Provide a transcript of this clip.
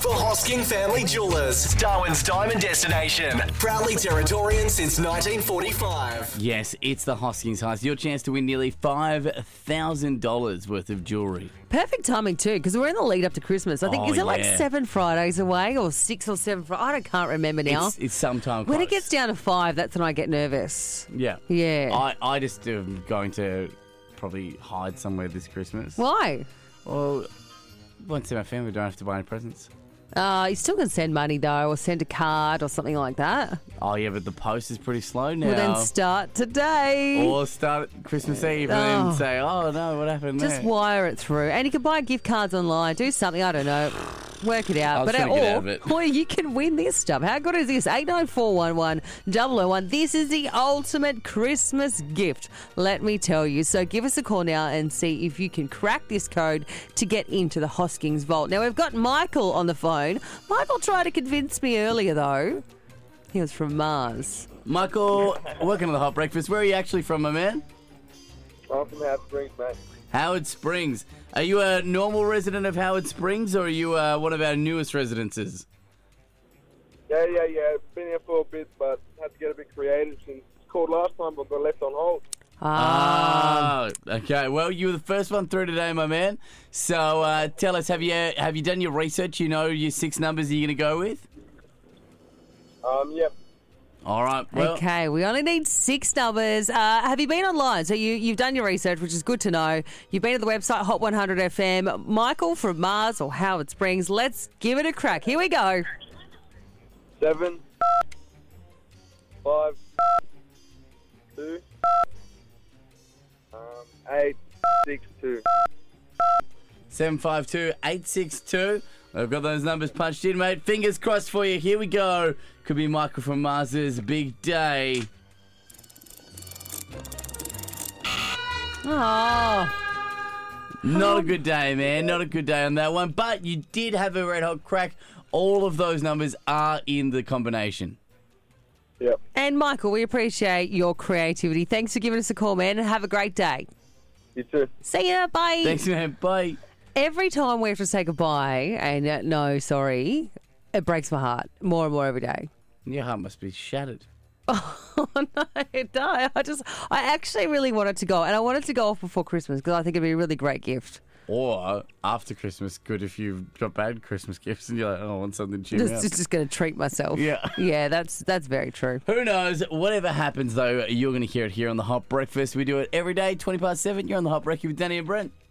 for Hosking Family Jewelers, Darwin's diamond destination. Proudly Territorian since 1945. Yes, it's the Hoskins Heist. Your chance to win nearly $5,000 worth of jewellery. Perfect timing too, because we're in the lead up to Christmas. I think, is it like 7 Fridays away or 6 or 7 Fridays? I can't remember now. It's sometime When close. it gets down to 5, that's when I get nervous. Yeah. Yeah. I just am going to probably hide somewhere this Christmas. Why? Well, once in my family, don't have to buy any presents. You still can send money though, or send a card or something like that. Oh, yeah, but the post is pretty slow now. Well, then start today. Or start Christmas Eve and then say, oh, no, what happened there? Just wire it through. And you can buy gift cards online. Do something, I don't know. Work it out. I was trying to get out of it. Or you can win this stuff. How good is this? 89411 001. This is the ultimate Christmas gift, let me tell you. So give us a call now and see if you can crack this code to get into the Hoskins Vault. Now, we've got Michael on the phone. Michael tried to convince me earlier, though. He was from Mars. Michael, welcome to the Hot Breakfast. Where are you actually from, my man? I'm from Howard Springs, mate. Howard Springs. Are you a normal resident of Howard Springs, or are you one of our newest residences? Yeah. Been here for a bit, but had to get a bit creative since it's called last time, but got left on hold. Okay. Well, you were the first one through today, my man. So tell us, have you done your research? You know your 6 numbers you're going to go with? Yep. All right. Well, Okay, we only need 6 numbers. Have you been online? So you've done your research, which is good to know. You've been to the website Hot 100 FM. Michael from Mars or Howard Springs. Let's give it a crack. Here we go. 7, 5, 2, 8, 6, 2. 752-862. I've got those numbers punched in, mate. Fingers crossed for you. Here we go. Could be Michael from Mars's big day. Oh, Not a good day, man. Not a good day on that one. But you did have a red hot crack. All of those numbers are in the combination. Yep. and Michael, we appreciate your creativity. Thanks for giving us a call, man, and have a great day. You too. See ya. Bye. Thanks, man. Bye. Every time we have to say goodbye and no, sorry, it breaks my heart more and more every day. Your heart must be shattered. Oh, no, it does. I actually really wanted to go, and I wanted to go off before Christmas because I think it'd be a really great gift. Or after Christmas, good if you've got bad Christmas gifts and you're like, oh, I want something to cheer me up. Just going to treat myself. Yeah. Yeah, that's very true. Who knows? Whatever happens, though, you're going to hear it here on The Hot Breakfast. We do it every day, 7:20. You're on The Hot Breakfast with Danny and Brent.